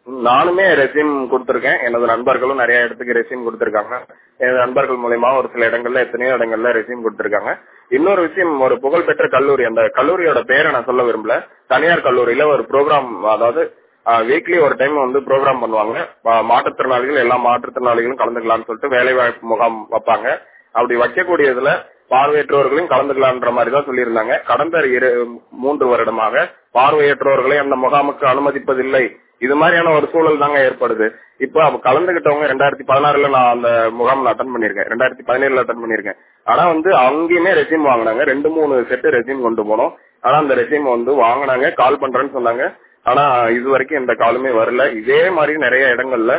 நானுமே ரெஸ்யூம் கொடுத்திருக்கேன். எனது நண்பர்களும் நிறைய இடத்துக்கு ரெஸ்யூம் கொடுத்திருக்காங்க. எனது நண்பர்கள் மூலமா ஒரு சில இடங்கள்ல எத்தனையோ இடங்கள்ல ரெஸ்யூம் கொடுத்திருக்காங்க. இன்னொரு விஷயம், ஒரு புகழ்பெற்ற கல்லூரி, அந்த கல்லூரியோட பேரை நான் சொல்ல விரும்பல. தனியார் கல்லூரியில ஒரு ப்ரோக்ராம், அதாவது வீக்லி ஒரு டைம் வந்து ப்ரோக்ராம் பண்ணுவாங்க. மாற்றுத்திறனாளிகள், எல்லா மாற்றுத்திறனாளிகளும் கலந்துக்கலாம்னு சொல்லிட்டு வேலை வாய்ப்பு முகாம் வைப்பாங்க. அப்படி வைக்கக்கூடியதுல பார்வையற்றோர்களையும் கலந்துக்கலான்ற மாதிரி தான் சொல்லியிருந்தாங்க. கடந்த 3 வருடமாக பார்வையற்றோர்களை அந்த முகாமுக்கு அனுமதிப்பதில்லை. இது மாதிரியான ஒரு சூழல் தாங்க ஏற்படுது. இப்ப கலந்துகிட்டவங்க 2016 நான் அந்த முகாம் அட்டன் பண்ணிருக்கேன், 2017 அட்டன் பண்ணிருக்கேன். ஆனா வந்து அங்கேயுமே ரெஸ்யூம் வாங்கினாங்க. 2-3 செட்டு ரெஸ்யூம் கொண்டு போனோம். ஆனா அந்த ரெஸ்யூம் வந்து வாங்கினாங்க, கால் பண்றேன்னு சொன்னாங்க. ஆனா இது வரைக்கும் எந்த காலுமே வரல. இதே மாதிரி நிறைய இடங்கள்ல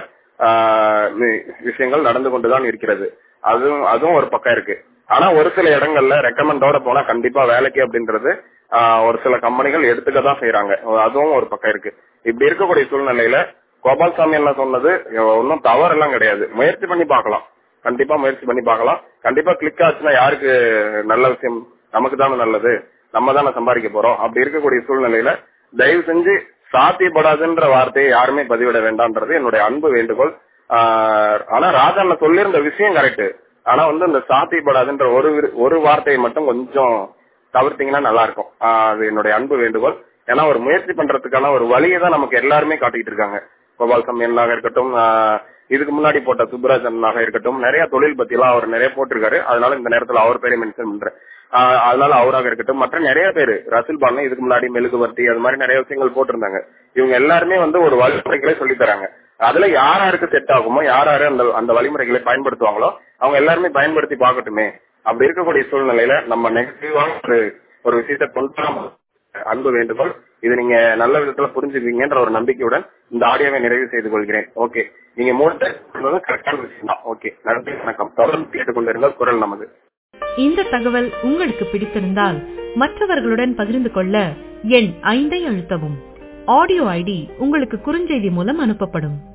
விஷயங்கள் நடந்து கொண்டுதான் இருக்கிறது. அதுவும் ஒரு பக்கம் இருக்கு. ஆனா ஒரு சில இடங்கள்ல ரெக்கமெண்டோட போனா கண்டிப்பா வேலைக்கு அப்படின்றது ஒரு சில கம்பெனிகள் எடுத்துக்கதான் செய்யறாங்க. அதுவும் ஒரு பக்கம் இருக்கு. இப்படி இருக்கக்கூடிய சூழ்நிலையில கோபால்சாமி என்ன சொன்னது ஒன்னும் தவறு எல்லாம் கிடையாது. முயற்சி பண்ணி பார்க்கலாம், கண்டிப்பா முயற்சி பண்ணி பார்க்கலாம். கண்டிப்பா கிளிக் ஆச்சுன்னா யாருக்கு நல்ல விஷயம், நமக்கு தானே நல்லது, நம்ம தானே சம்பாதிக்க போறோம். அப்படி இருக்கக்கூடிய சூழ்நிலையில தயவு செஞ்சு சாத்தியப்படாதுன்ற வார்த்தையை யாருமே பதிவிட வேண்டாம்ன்றது என்னுடைய அன்பு வேண்டுகோள். ஆனா ராஜா சொல்லியிருந்த விஷயம் கரெக்ட். ஆனா வந்து இந்த சாத்தியப்படாதுன்ற ஒரு வார்த்தையை மட்டும் கொஞ்சம் தவிர்த்தீங்கன்னா நல்லா இருக்கும். அது என்னுடைய அன்பு வேண்டுகோள். ஏன்னா ஒரு முயற்சி பண்றதுக்கான ஒரு வழியை தான் நமக்கு எல்லாருமே காட்டிட்டு இருக்காங்க. கோபால்சாமி அண்ணாக இருக்கட்டும், இதுக்கு முன்னாடி போட்ட சுப்ராஜ் அண்ணாக இருக்கட்டும், நிறைய தொழில் பத்தி எல்லாம் அவர் நிறைய போட்டிருக்காரு. அதனால இந்த நேரத்தில் அவர் பேரை மென்ஷன் பண்றேன். அதனால அவராக இருக்கட்டும், மற்ற நிறைய பேரு, ரசில் பாலன் இதுக்கு முன்னாடி மெழுகுவர்த்தி, அது மாதிரி நிறைய விஷயங்கள் போட்டிருந்தாங்க. இவங்க எல்லாருமே வந்து ஒரு வழிமுறைகளை சொல்லி தராங்க. அதுல யாருக்கு செட் ஆகுமோ, யாரு அந்த வழிமுறைகளை பயன்படுத்துவாங்களோ அவங்க எல்லாருமே பயன்படுத்தி பார்க்கட்டுமே. அப்படி இருக்கக்கூடிய சூழ்நிலையில நம்ம நெகட்டிவான ஒரு விஷயத்தை கொண்டு அன்பு வேண்டுகோள். இது நீங்க நல்ல விதத்துல புரிஞ்சுக்குவீங்கன்ற ஒரு நம்பிக்கையுடன் இந்த ஆடியோவை நிறைவு செய்து கொள்கிறேன். ஓகே, நீங்க 3 கரெக்டான விஷயம் தான். ஓகே, நன்றி, வணக்கம். தொடர்ந்து கேட்டுக்கொண்டிருந்தால் குரல் நமது. இந்த தகவல் உங்களுக்கு பிடித்திருந்தால் மற்றவர்களுடன் பகிர்ந்து கொள்ள எண் 5 அழுத்தவும். ஆடியோ ஐடி உங்களுக்கு குறுஞ்செய்தி மூலம் அனுப்பப்படும்.